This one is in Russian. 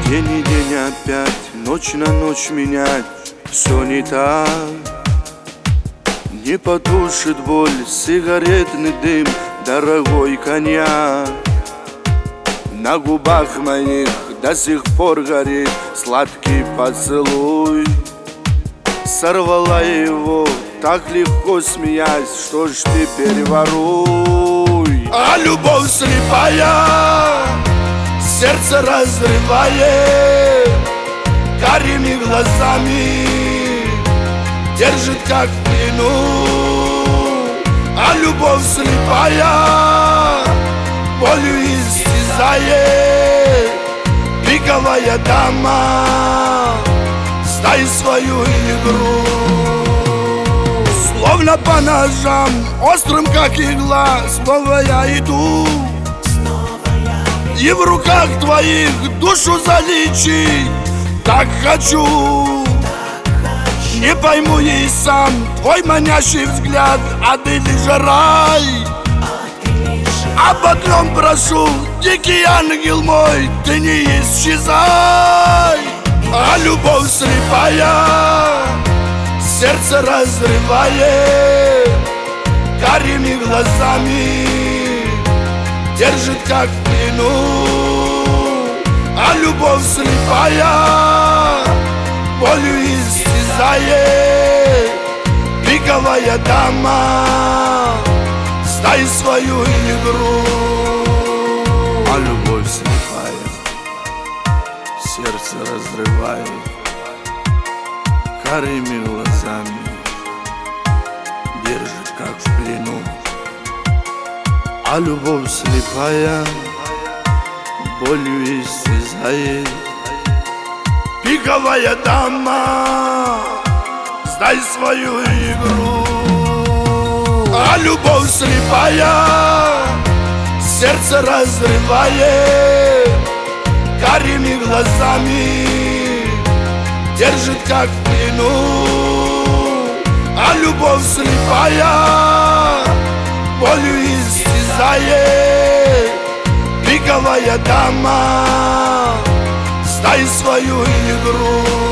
День и день опять, ночь на ночь менять, все не так. Не потушит боль сигаретный дым, дорогой коньяк. На губах моих до сих пор горит сладкий поцелуй. Сорвала его, так легко смеясь, что ж теперь воруй. А любовь слепая сердце разрывает, карими глазами держит как в плену. А любовь слепая болью истязает, пиковая дама, стай свою игру. Словно по ножам, острым как игла, снова я иду. И в руках твоих душу залечить так хочу. Не пойму и сам твой манящий взгляд, а ты лишь рай. Об одном прошу, дикий ангел мой, ты не исчезай. А любовь слепая сердце разрывает, карими глазами держит как в плену. А любовь слепая болью истязает, пиковая дама, стай свою игру. А любовь слепая сердце разрывает, карими глазами держит как в плену. А любовь слепая болью истязает, пиковая дама, сдай свою игру. А любовь слепая сердце разрывает, карими глазами держит как в плену. А любовь слепая болью истязает, пиковая дама, стай свою игру.